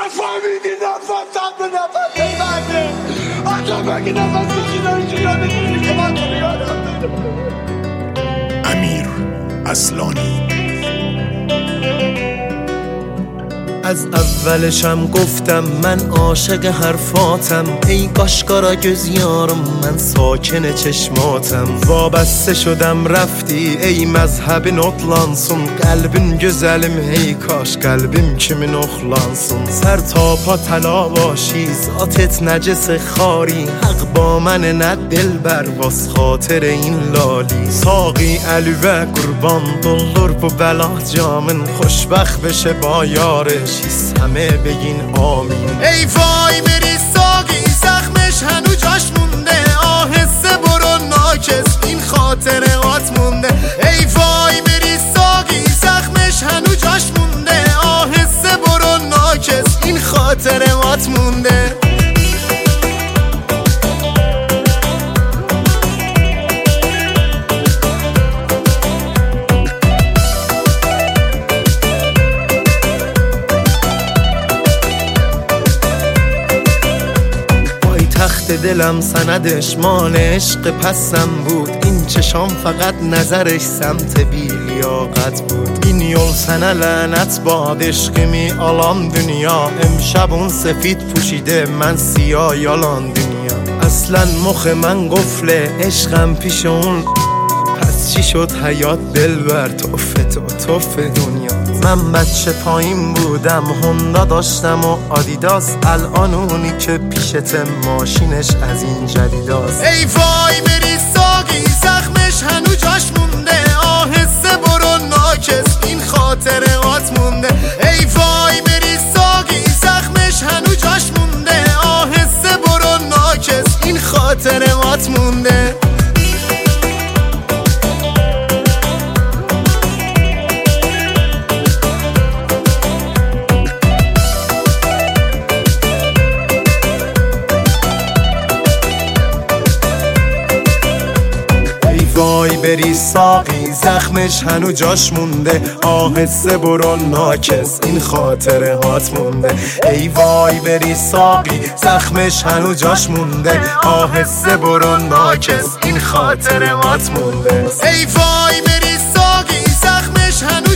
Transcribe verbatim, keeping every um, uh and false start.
نفهمیدی نفسم به نفس بنده آجا بگی نفس کشیدن چی یادت میگی که من تو یادم داره. امیر اصلانی از اولشم گفتم من عاشق حرفاتم، ای قاشقارا göz یارم من ساکن چشماتم. وابسته شدم رفتی ey mezhebin otlansın, قلبin güzelim hey kaş قلبim kimin oxlansın. سر تا پا طلا باشی ذاتت نجس خاری، حق با من نه دلبر واس خاطر این لالی. ساقی الوه قربان doldur bu بلا جامن، خوشبخت بشه با یارش همه بگین آمین. ای وای بری ساقی زخمش هنو جاش مونده، آهسته برو ناکس این خاطرات مونده. ای وای بری ساقی زخمش هنو جاش مونده، آهسته برو ناکس این خاطرات مونده. تخت دلم سندش مال عشق پسم بود، این چشام فقط نظرش سمت بیلیاقت بود. این یol sənə lənət bad eşqimi alan dünya، امشب اون سفید پوشیده من سیاه یالان دنیا. اصلا مخ من قفله عشقم پیش اون، پس چی شد حیات دلبر توف تو توف دنیا. من بچه پایین بودم هوندا داشتم و آدیداس، الان اونی که پیشت ماشینش از این جدیداست. ای وای بری ساقی زخمش هنو جاش مونده، آهسته برو ناکس این خاطرات مونده. ای وای بری ساقی زخمش هنو جاش مونده، آهسته برو ناکس این خاطرات مونده. وای بری ساقی زخمش هنو جاش مونده، آهسته برو ناکس این خاطره هات مونده. ای وای بری ساقی زخمش هنو جاش مونده، آهسته برو ناکس این خاطره هات مونده. ای وای بری ساقی زخمش هنو